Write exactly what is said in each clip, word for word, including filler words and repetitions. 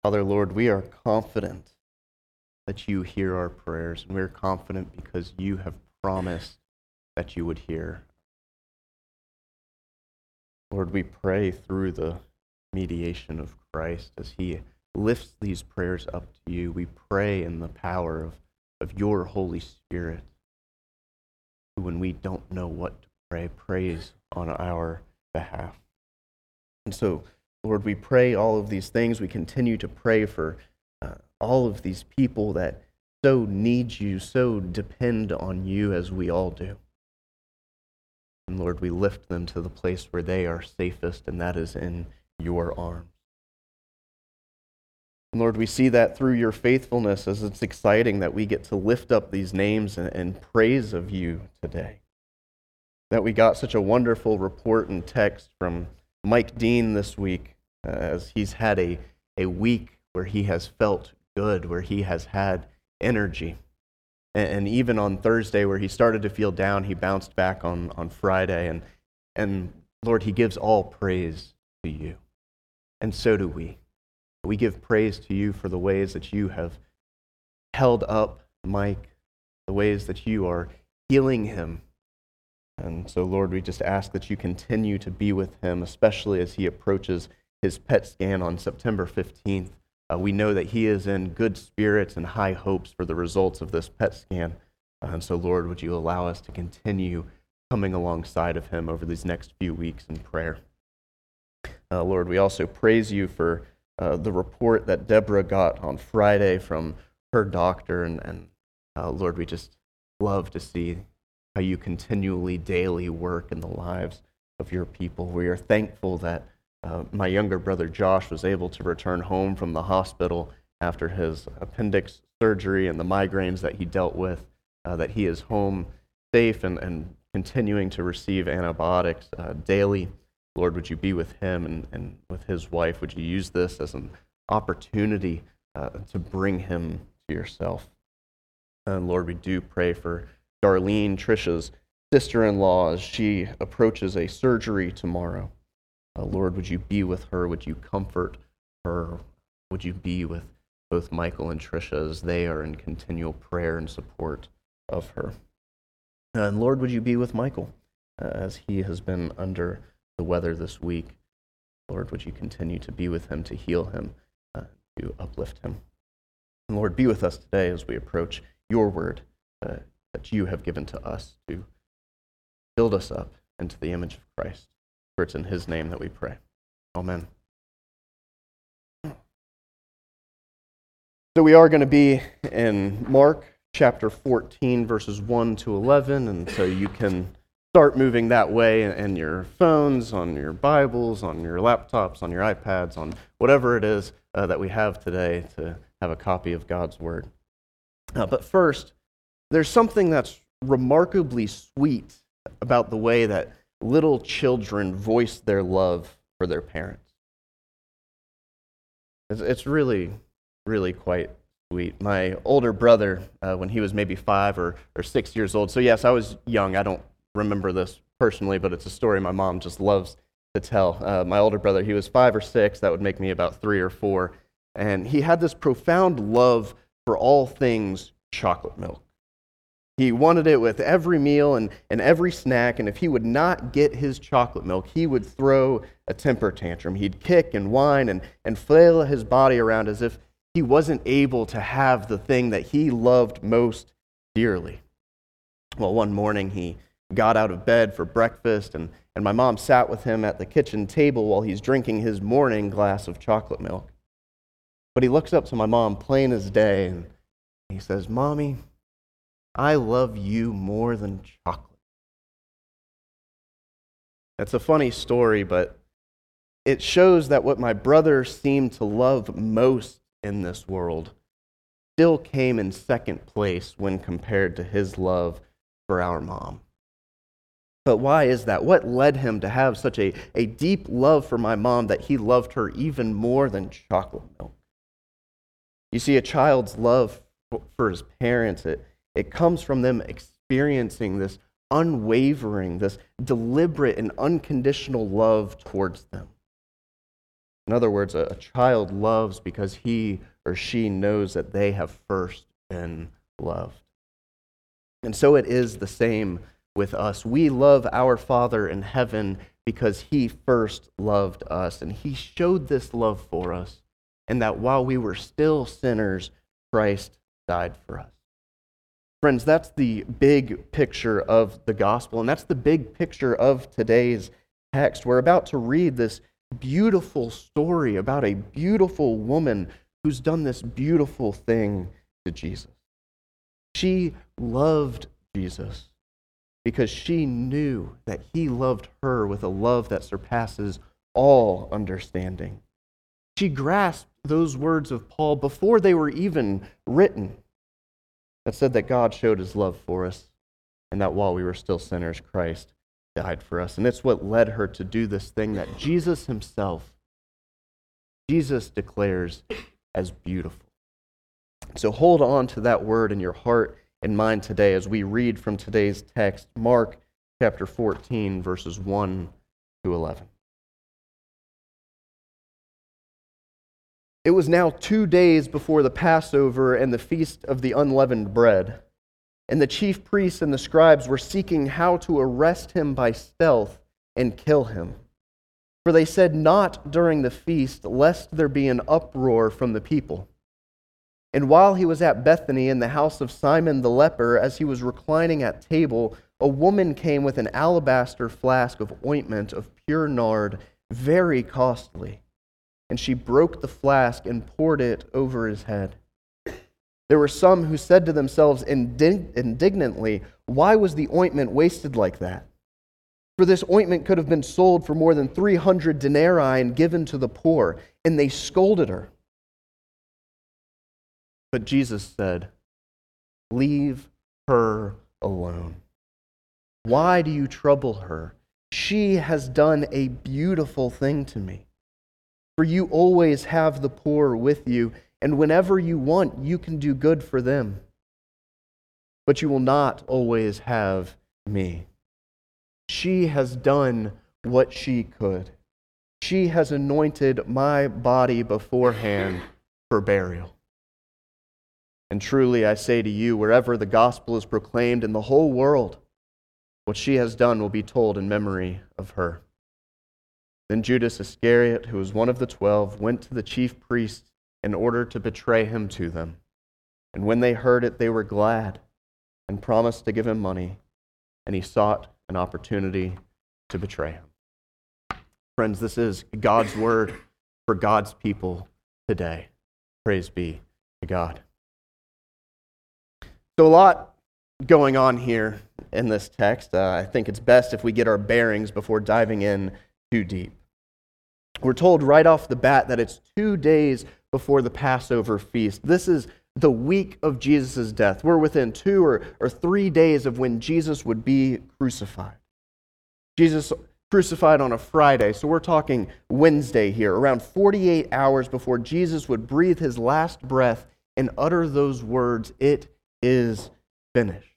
Father, Lord, we are confident that you hear our prayers, and we're confident because you have promised that you would hear. Lord, we pray through the mediation of Christ as he lifts these prayers up to you. We pray in the power of, of your Holy Spirit, who, when we don't know what to pray, prays on our behalf. And so, Lord, we pray all of these things. We continue to pray for uh, all of these people that so need you, so depend on you as we all do. And Lord, we lift them to the place where they are safest, and that is in your arms. And Lord, we see that through your faithfulness, as it's exciting that we get to lift up these names and, and praise of you today. That we got such a wonderful report and text from Mike Dean this week, uh, as he's had a, a week where he has felt good, where he has had energy. And, and even on Thursday, where he started to feel down, he bounced back on, on Friday. And, and Lord, he gives all praise to you. And so do we. We give praise to you for the ways that you have held up Mike, the ways that you are healing him. And so, Lord, we just ask that you continue to be with him, especially as he approaches his P E T scan on September fifteenth. Uh, we know that he is in good spirits and high hopes for the results of this P E T scan. Uh, and so, Lord, would you allow us to continue coming alongside of him over these next few weeks in prayer. Uh, Lord, we also praise you for uh, the report that Deborah got on Friday from her doctor. And, and uh, Lord, we just love to see how you continually, daily work in the lives of your people. We are thankful that uh, my younger brother Josh was able to return home from the hospital after his appendix surgery and the migraines that he dealt with, uh, that he is home safe and, and continuing to receive antibiotics uh, daily. Lord, would you be with him and, and with his wife? Would you use this as an opportunity uh, to bring him to yourself? And Lord, we do pray for Darlene, Trisha's sister-in-law, as she approaches a surgery tomorrow. Uh, Lord, would you be with her? Would you comfort her? Would you be with both Michael and Trisha as they are in continual prayer and support of her? Uh, and Lord, would you be with Michael uh, as he has been under the weather this week? Lord, would you continue to be with him, to heal him, uh, to uplift him? And Lord, be with us today as we approach your word uh, that you have given to us to build us up into the image of Christ. For it's in his name that we pray. Amen. So we are going to be in Mark chapter fourteen, verses one to eleven, and so you can start moving that way in your phones, on your Bibles, on your laptops, on your iPads, on whatever it is uh, that we have today to have a copy of God's Word. Uh, but first, there's something that's remarkably sweet about the way that little children voice their love for their parents. It's, it's really, really quite sweet. My older brother, uh, when he was maybe five or, or six years old, so yes, I was young. I don't remember this personally, but it's a story my mom just loves to tell. Uh, my older brother, he was five or six. That would make me about three or four. And he had this profound love for all things chocolate milk. He wanted it with every meal and, and every snack, and if he would not get his chocolate milk, he would throw a temper tantrum. He'd kick and whine and, and flail his body around as if he wasn't able to have the thing that he loved most dearly. Well, one morning he got out of bed for breakfast, and, and my mom sat with him at the kitchen table while he's drinking his morning glass of chocolate milk. But he looks up to my mom plain as day, and he says, "Mommy, I love you more than chocolate." It's a funny story, but it shows that what my brother seemed to love most in this world still came in second place when compared to his love for our mom. But why is that? What led him to have such a, a deep love for my mom that he loved her even more than chocolate milk? You see, a child's love for his parents, it, it comes from them experiencing this unwavering, this deliberate and unconditional love towards them. In other words, a, a child loves because he or she knows that they have first been loved. And so it is the same with us. We love our Father in heaven because he first loved us, and he showed this love for us, and that while we were still sinners, Christ died for us. Friends, that's the big picture of the gospel, and that's the big picture of today's text. We're about to read this beautiful story about a beautiful woman who's done this beautiful thing to Jesus. She loved Jesus because she knew that he loved her with a love that surpasses all understanding. She grasped those words of Paul before they were even written, that said that God showed his love for us, and that while we were still sinners, Christ died for us. And it's what led her to do this thing that Jesus himself, Jesus declares as beautiful. So hold on to that word in your heart and mind today as we read from today's text, Mark chapter fourteen, verses one to eleven. It was now two days before the Passover and the feast of the unleavened bread, and the chief priests and the scribes were seeking how to arrest him by stealth and kill him. For they said, "Not during the feast, lest there be an uproar from the people." And while he was at Bethany in the house of Simon the leper, as he was reclining at table, a woman came with an alabaster flask of ointment of pure nard, very costly. And she broke the flask and poured it over his head. There were some who said to themselves indig- indignantly, "Why was the ointment wasted like that? For this ointment could have been sold for more than three hundred denarii and given to the poor." And they scolded her. But Jesus said, "Leave her alone. Why do you trouble her? She has done a beautiful thing to me. For you always have the poor with you, and whenever you want, you can do good for them. But you will not always have me. She has done what she could. She has anointed my body beforehand for burial. And truly I say to you, wherever the gospel is proclaimed in the whole world, what she has done will be told in memory of her." Then Judas Iscariot, who was one of the twelve, went to the chief priests in order to betray him to them. And when they heard it, they were glad and promised to give him money, and he sought an opportunity to betray him. Friends, this is God's word for God's people today. Praise be to God. So a lot going on here in this text. Uh, I think it's best if we get our bearings before diving in too deep. We're told right off the bat that it's two days before the Passover feast. This is the week of Jesus' death. We're within two or, or three days of when Jesus would be crucified. Jesus crucified on a Friday, so we're talking Wednesday here, around forty-eight hours before Jesus would breathe his last breath and utter those words, "It is finished."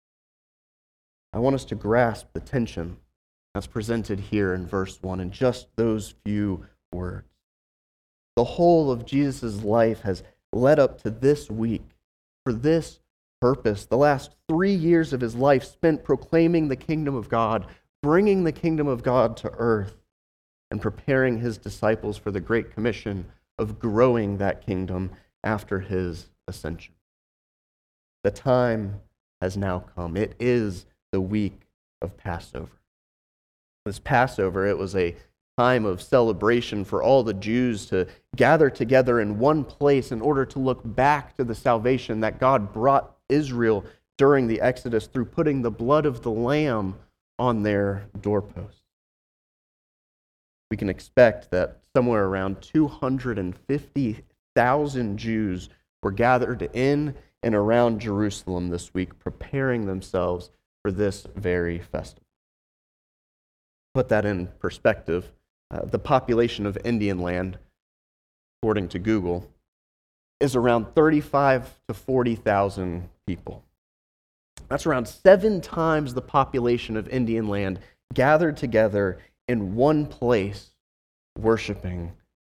I want us to grasp the tension that's presented here in verse one in just those few words. The whole of Jesus' life has led up to this week for this purpose. The last three years of his life spent proclaiming the kingdom of God, bringing the kingdom of God to earth, and preparing his disciples for the great commission of growing that kingdom after his ascension. The time has now come. It is the week of Passover. This Passover, it was a time of celebration for all the Jews to gather together in one place in order to look back to the salvation that God brought Israel during the Exodus through putting the blood of the Lamb on their doorposts. We can expect that somewhere around two hundred fifty thousand Jews were gathered in and around Jerusalem this week, preparing themselves for this very festival. Put that in perspective, uh, the population of Indian land, according to Google, is around thirty-five to forty thousand people. That's around seven times the population of Indian land gathered together in one place, worshiping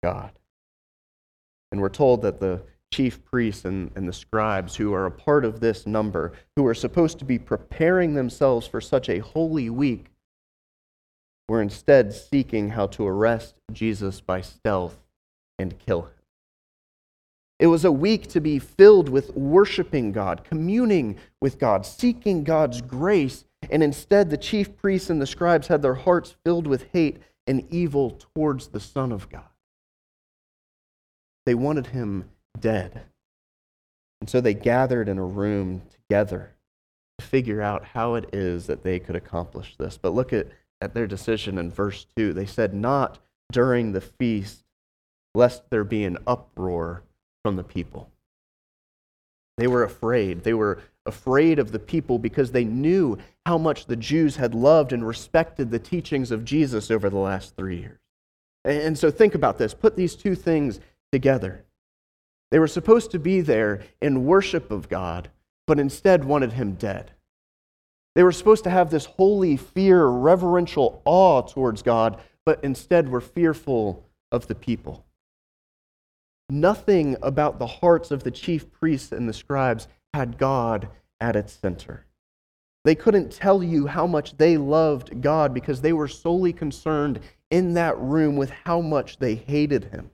God. And we're told that the chief priests and, and the scribes who are a part of this number, who are supposed to be preparing themselves for such a holy week, were instead seeking how to arrest Jesus by stealth and kill him. It was a week to be filled with worshiping God, communing with God, seeking God's grace, and instead the chief priests and the scribes had their hearts filled with hate and evil towards the Son of God. They wanted him dead. And so they gathered in a room together to figure out how it is that they could accomplish this. But look at, at their decision in verse two. They said, "Not during the feast, lest there be an uproar from the people." They were afraid. They were afraid of the people because they knew how much the Jews had loved and respected the teachings of Jesus over the last three years. And so think about this. Put these two things together. They were supposed to be there in worship of God, but instead wanted him dead. They were supposed to have this holy fear, reverential awe towards God, but instead were fearful of the people. Nothing about the hearts of the chief priests and the scribes had God at its center. They couldn't tell you how much they loved God because they were solely concerned in that room with how much they hated him.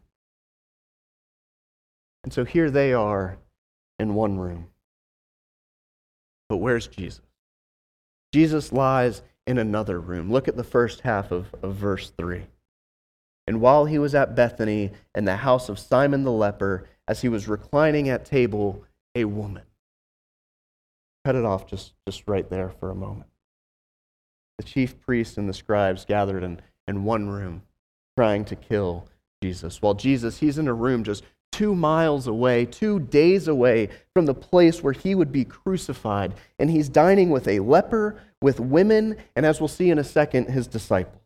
And so here they are in one room. But where's Jesus? Jesus lies in another room. Look at the first half of, of verse three. "And while he was at Bethany in the house of Simon the leper, as he was reclining at table, a woman." Cut it off just, just right there for a moment. The chief priests and the scribes gathered in, in one room, trying to kill Jesus. While Jesus, he's in a room just two miles away, two days away from the place where he would be crucified. And he's dining with a leper, with women, and as we'll see in a second, his disciples.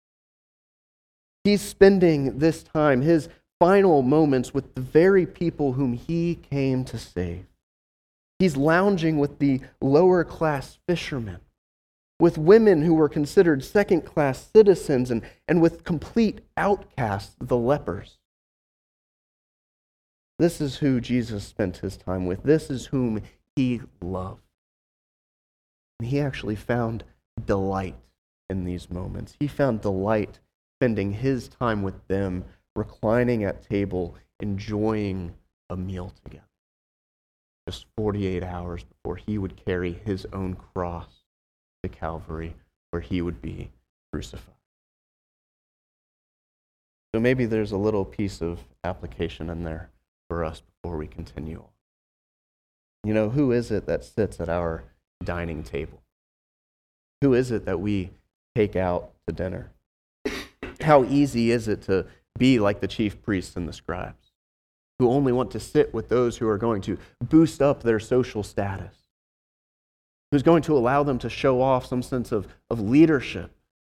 He's spending this time, his final moments, with the very people whom he came to save. He's lounging with the lower class fishermen, with women who were considered second class citizens, and, and with complete outcasts, the lepers. This is who Jesus spent his time with. This is whom he loved. And he actually found delight in these moments. He found delight spending his time with them, reclining at table, enjoying a meal together. Just forty-eight hours before he would carry his own cross to Calvary, where he would be crucified. So maybe there's a little piece of application in there for us before we continue on. You know, who is it that sits at our dining table? Who is it that we take out to dinner? How easy is it to be like the chief priests and the scribes, who only want to sit with those who are going to boost up their social status, who's going to allow them to show off some sense of, of leadership?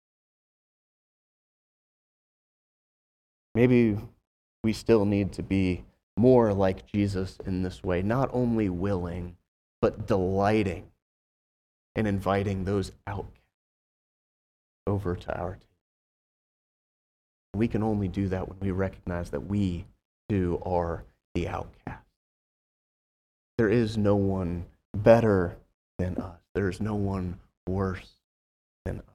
Maybe we still need to be more like Jesus in this way, not only willing, but delighting in inviting those outcasts over to our table. We can only do that when we recognize that we, too, are the outcast. There is no one better than us. There is no one worse than us.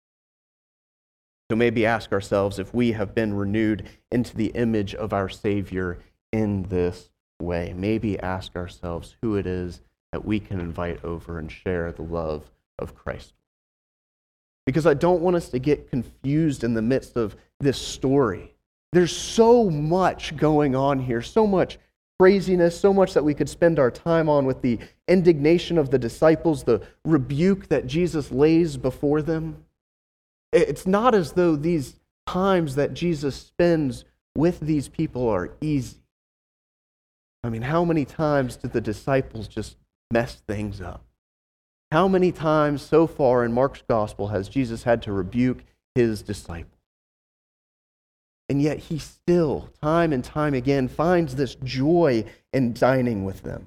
So maybe ask ourselves if we have been renewed into the image of our Savior in this way. Maybe ask ourselves who it is that we can invite over and share the love of Christ. Because I don't want us to get confused in the midst of this story. There's so much going on here, so much craziness, so much that we could spend our time on, with the indignation of the disciples, the rebuke that Jesus lays before them. It's not as though these times that Jesus spends with these people are easy. I mean, how many times did the disciples just mess things up? How many times so far in Mark's gospel has Jesus had to rebuke his disciples? And yet he still, time and time again, finds this joy in dining with them.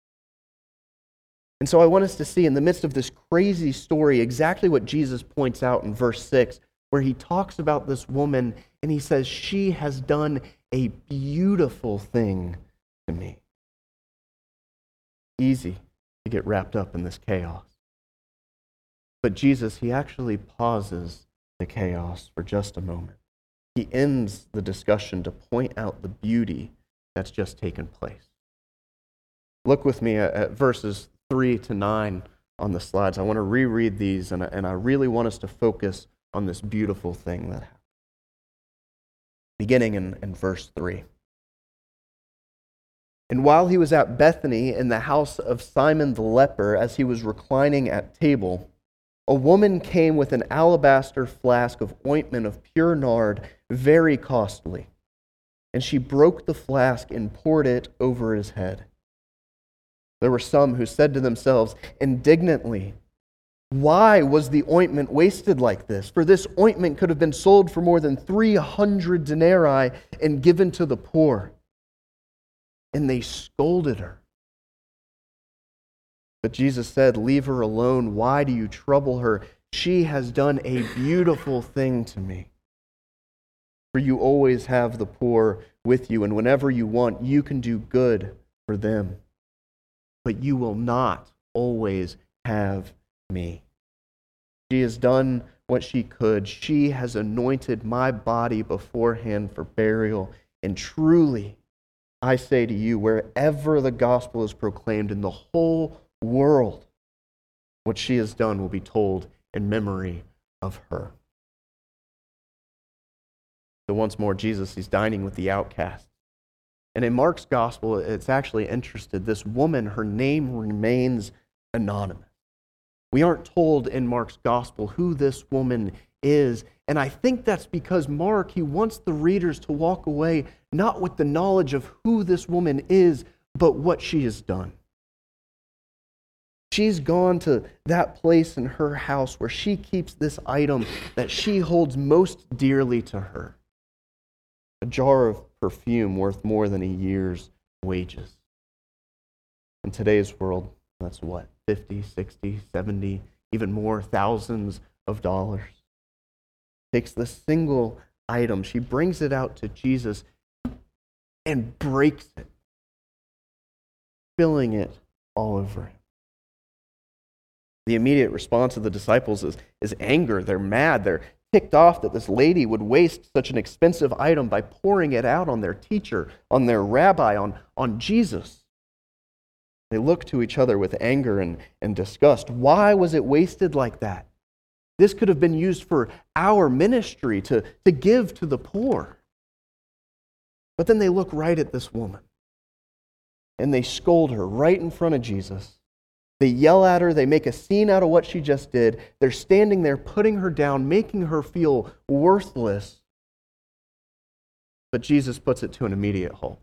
And so I want us to see in the midst of this crazy story exactly what Jesus points out in verse six, where he talks about this woman and he says, she has done a beautiful thing to me. Easy to get wrapped up in this chaos. But Jesus, he actually pauses the chaos for just a moment. He ends the discussion to point out the beauty that's just taken place. Look with me at, at verses three to nine on the slides. I want to reread these, and I, and I really want us to focus on this beautiful thing that happened. Beginning in, in verse three. And while he was at Bethany in the house of Simon the leper, as he was reclining at table, a woman came with an alabaster flask of ointment of pure nard, very costly. And she broke the flask and poured it over his head. There were some who said to themselves indignantly, "Why was the ointment wasted like this? For this ointment could have been sold for more than three hundred denarii and given to the poor." And they scolded her. But Jesus said, "Leave her alone. Why do you trouble her? She has done a beautiful thing to me. For you always have the poor with you, and whenever you want, you can do good for them. But you will not always have me. She has done what she could. She has anointed my body beforehand for burial. And truly, I say to you, wherever the gospel is proclaimed in the whole world, what she has done will be told in memory of her." So once more, Jesus, he's dining with the outcasts. And in Mark's gospel, it's actually interesting. This woman, her name remains anonymous. We aren't told in Mark's gospel who this woman is. And I think that's because Mark, he wants the readers to walk away not with the knowledge of who this woman is, but what she has done. She's gone to that place in her house where she keeps this item that she holds most dearly to her. A jar of perfume worth more than a year's wages. In today's world, that's what, fifty, sixty, seventy, even more, thousands of dollars. Takes this single item, she brings it out to Jesus and breaks it, spilling it all over him. The immediate response of the disciples is, is anger. They're mad. They're ticked off that this lady would waste such an expensive item by pouring it out on their teacher, on their rabbi, on, on Jesus. They look to each other with anger and, and disgust. Why was it wasted like that? This could have been used for our ministry, to, to give to the poor. But then they look right at this woman, and they scold her right in front of Jesus. They yell at her. They make a scene out of what she just did. They're standing there, putting her down, making her feel worthless. But Jesus puts it to an immediate halt.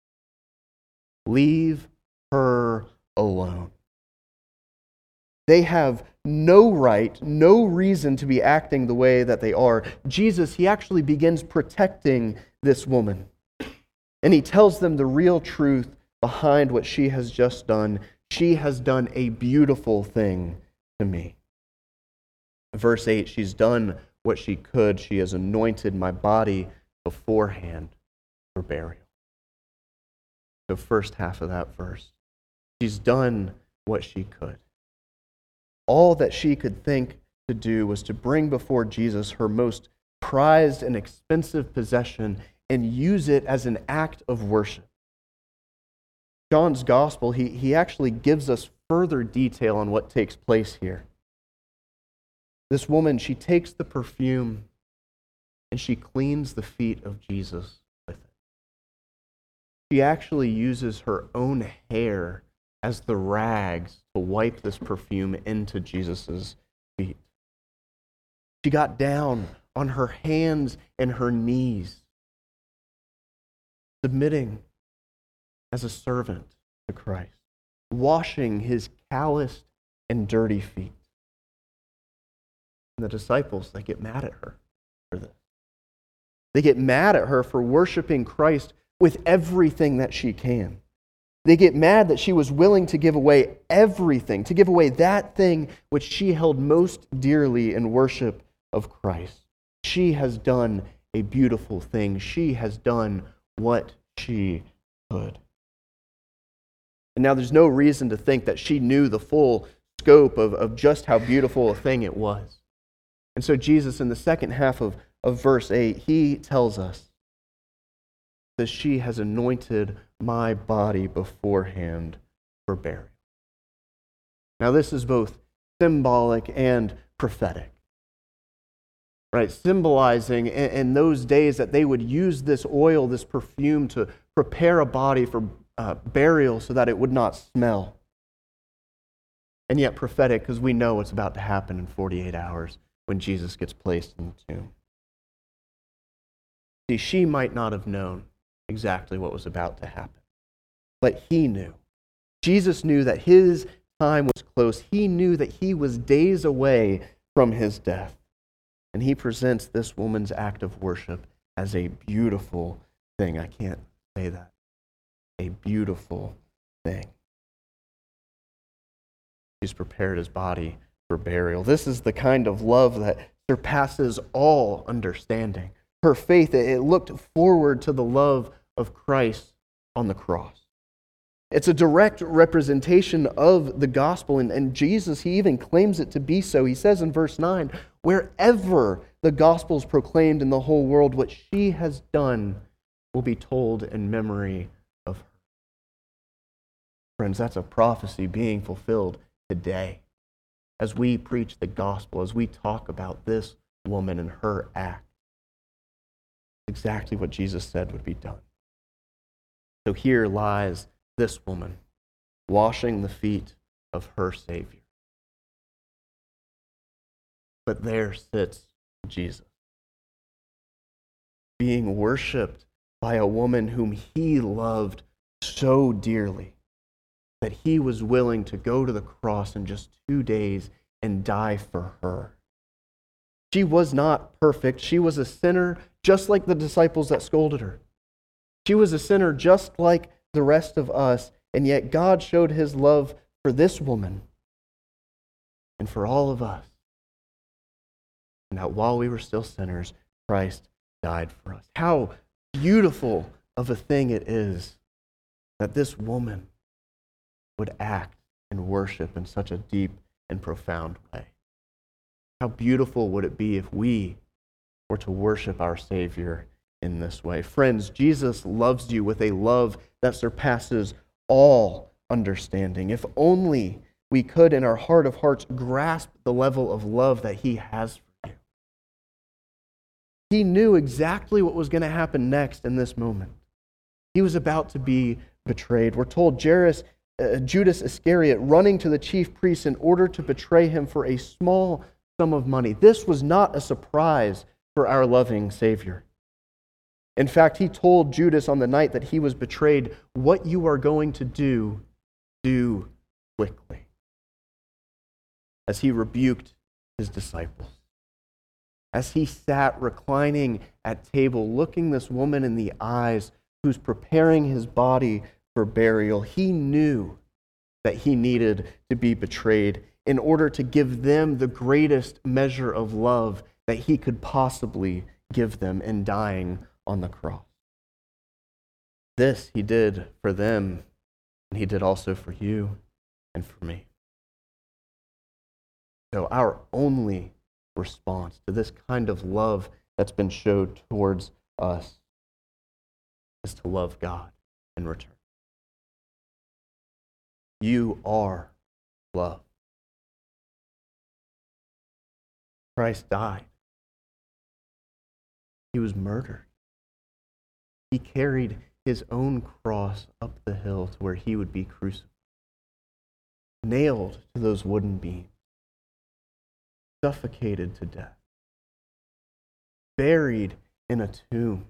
Leave her alone. They have no right, no reason to be acting the way that they are. Jesus, he actually begins protecting this woman. And he tells them the real truth behind what she has just done. She has done a beautiful thing to me. Verse eight, she's done what she could. She has anointed my body beforehand for burial. The first half of that verse. She's done what she could. All that she could think to do was to bring before Jesus her most prized and expensive possession and use it as an act of worship. John's gospel, he, he actually gives us further detail on what takes place here. This woman, she takes the perfume and she cleans the feet of Jesus with it. She actually uses her own hair as the rags to wipe this perfume into Jesus' feet. She got down on her hands and her knees, submitting as a servant to Christ, washing his calloused and dirty feet. And the disciples, they get mad at her for this. They get mad at her for worshiping Christ with everything that she can. They get mad that she was willing to give away everything, to give away that thing which she held most dearly in worship of Christ. She has done a beautiful thing. She has done what she could. And now there's no reason to think that she knew the full scope of, of just how beautiful a thing it was. And so Jesus, in the second half of, of verse eight, he tells us that she has anointed my body beforehand for burial. Now this is both symbolic and prophetic. Right, symbolizing in, in those days that they would use this oil, this perfume, to prepare a body for uh, burial so that it would not smell. And yet prophetic, because we know what's about to happen in forty-eight hours when Jesus gets placed in the tomb. See, she might not have known exactly what was about to happen, but he knew. Jesus knew that his time was close. He knew that he was days away from his death. And he presents this woman's act of worship as a beautiful thing. I can't say that. A beautiful thing. He's prepared his body for burial. This is the kind of love that surpasses all understanding. Her faith, it looked forward to the love of Christ on the cross. It's a direct representation of the gospel, and, and Jesus, he even claims it to be so. He says in verse nine, wherever the gospel is proclaimed in the whole world, what she has done will be told in memory of her. Friends, that's a prophecy being fulfilled today. As we preach the gospel, as we talk about this woman and her act, exactly what Jesus said would be done. So here lies this woman washing the feet of her Savior. But there sits Jesus, being worshiped by a woman whom he loved so dearly that he was willing to go to the cross in just two days and die for her. She was not perfect. She was a sinner just like the disciples that scolded her. She was a sinner just like the rest of us, and yet God showed his love for this woman and for all of us. And that while we were still sinners, Christ died for us. How beautiful of a thing it is that this woman would act and worship in such a deep and profound way. How beautiful would it be if we were to worship our Savior in this way? Friends, Jesus loves you with a love that surpasses all understanding. If only we could, in our heart of hearts, grasp the level of love that he has for you. He knew exactly what was going to happen next in this moment. He was about to be betrayed. We're told Jairus, uh, Judas Iscariot running to the chief priests in order to betray him for a small sum of money. This was not a surprise for our loving Savior. In fact, he told Judas on the night that he was betrayed, what you are going to do, do quickly. As he rebuked his disciples. As he sat reclining at table, looking this woman in the eyes who's preparing his body for burial, he knew that he needed to be betrayed in order to give them the greatest measure of love that he could possibly give them in dying on the cross. This he did for them, and he did also for you and for me. So our only response to this kind of love that's been showed towards us is to love God in return. You are love. Christ died. He was murdered. He carried his own cross up the hill to where he would be crucified, nailed to those wooden beams, suffocated to death, buried in a tomb.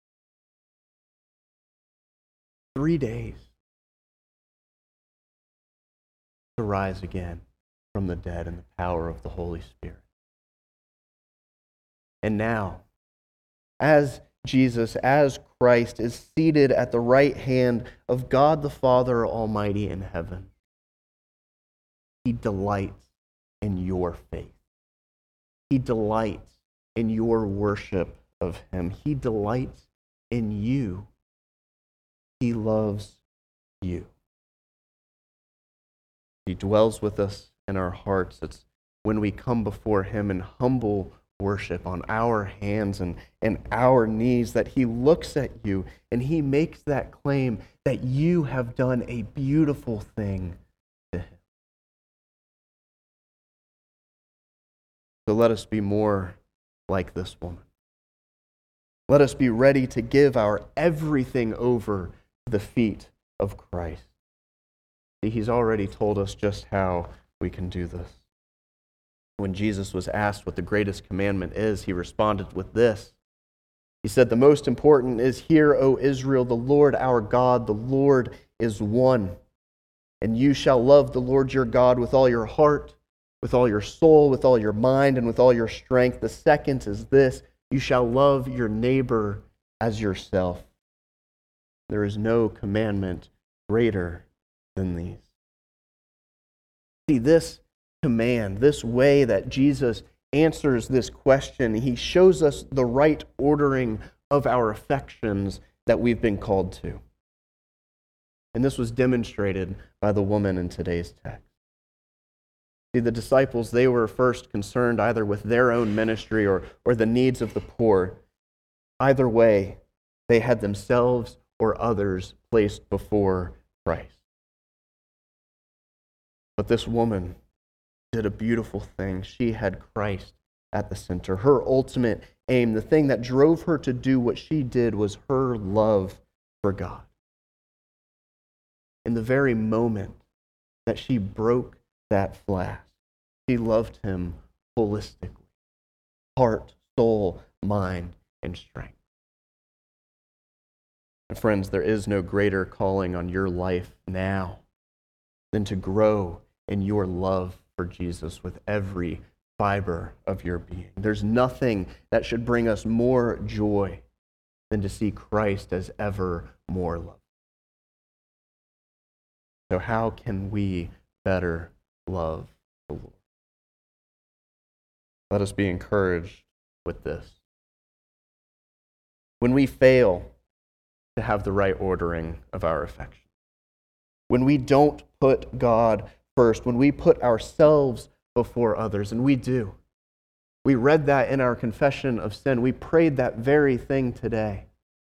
Three days to rise again from the dead in the power of the Holy Spirit. And now, as Jesus, as Christ, is seated at the right hand of God the Father Almighty in heaven, he delights in your faith. He delights in your worship of him. He delights in you. He loves you. He dwells with us in our hearts. It's when we come before him in humble worship on our hands and, and our knees that he looks at you and he makes that claim that you have done a beautiful thing to him. So let us be more like this woman. Let us be ready to give our everything over to the feet of Christ. See, he's already told us just how we can do this. When Jesus was asked what the greatest commandment is, he responded with this. He said, "The most important is, hear, O Israel, the Lord our God, the Lord is one. And you shall love the Lord your God with all your heart, with all your soul, with all your mind, and with all your strength. The second is this, you shall love your neighbor as yourself. There is no commandment greater than these." See, this command, this way that Jesus answers this question, he shows us the right ordering of our affections that we've been called to. And this was demonstrated by the woman in today's text. See, the disciples, they were first concerned either with their own ministry or, or the needs of the poor. Either way, they had themselves or others placed before Christ. But this woman did a beautiful thing. She had Christ at the center. Her ultimate aim, the thing that drove her to do what she did, was her love for God. In the very moment that she broke that flask, she loved him holistically. Heart, soul, mind, and strength. And friends, there is no greater calling on your life now than to grow in your love for Jesus with every fiber of your being. There's nothing that should bring us more joy than to see Christ as ever more loved. So how can we better love the Lord? Let us be encouraged with this. When we fail to have the right ordering of our affection, when we don't put God first, when we put ourselves before others, and we do. We read that in our confession of sin. We prayed that very thing today.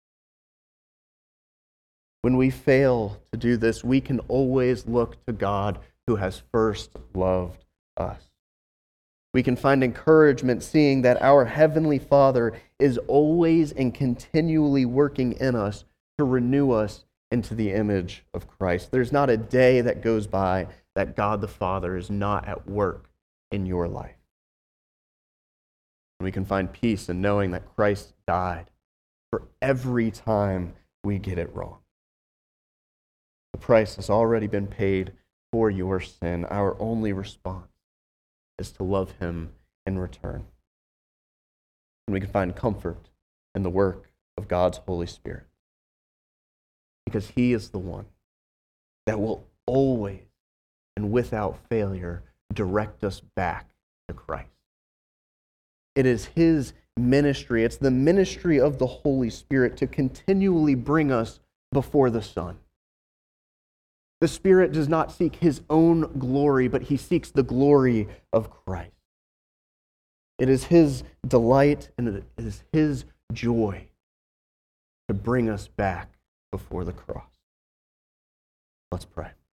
When we fail to do this, we can always look to God who has first loved us. We can find encouragement seeing that our Heavenly Father is always and continually working in us to renew us into the image of Christ. There's not a day that goes by that God the Father is not at work in your life. And we can find peace in knowing that Christ died for every time we get it wrong. The price has already been paid for your sin. Our only response is to love him in return. And we can find comfort in the work of God's Holy Spirit, because he is the one that will always and without failure direct us back to Christ. It is his ministry. It's the ministry of the Holy Spirit to continually bring us before the Son. The Spirit does not seek his own glory, but he seeks the glory of Christ. It is his delight and it is his joy to bring us back before the cross. Let's pray.